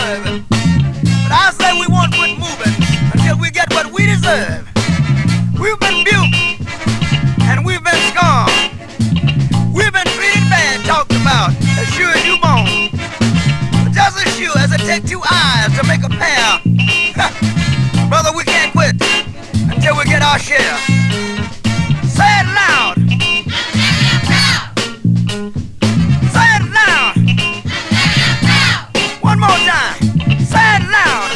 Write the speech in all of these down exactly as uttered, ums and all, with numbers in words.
deserve. But I say we won't quit moving until we get what we deserve. We've been buked and we've been scorned. We've been treated bad, talked about, as sure as you born. But just as sure as it takes two eyes to make a pair, brother, we can't quit until we get our share. Say it loud. Say it loud. One more time. Say it loud.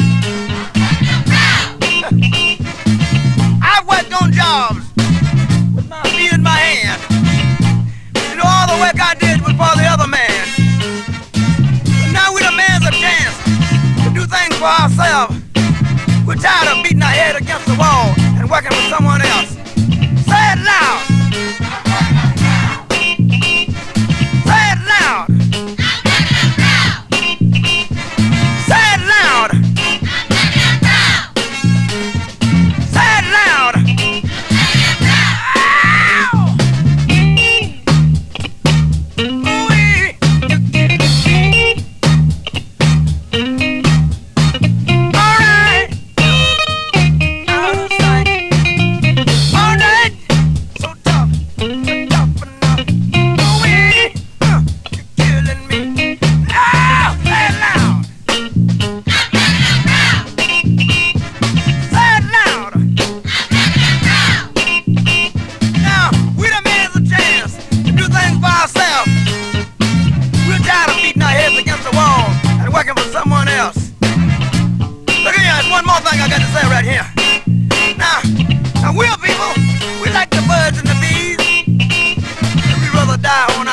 I've worked on jobs with my feet in my hand. You know, all the work I did was for the other man. But now we demand a chance to do things for ourselves. We're tired of beating our head against the wall and working with someone else. Say it loud. Say it loud. Say it loud. Say it loud. Ooh-wee. All right. Out of sight. All right. So tough, but tough enough. Ooh-wee. Uh, You're killing me. Ow! Say it loud. Say it loud. Now, we done made us a chance to do things for ourselves. We're tired of beating our heads against the wall and working for someone else. Look here, there's one more thing I got to say right here. Now, now we're people, we like the birds and the bees, and we'd rather die on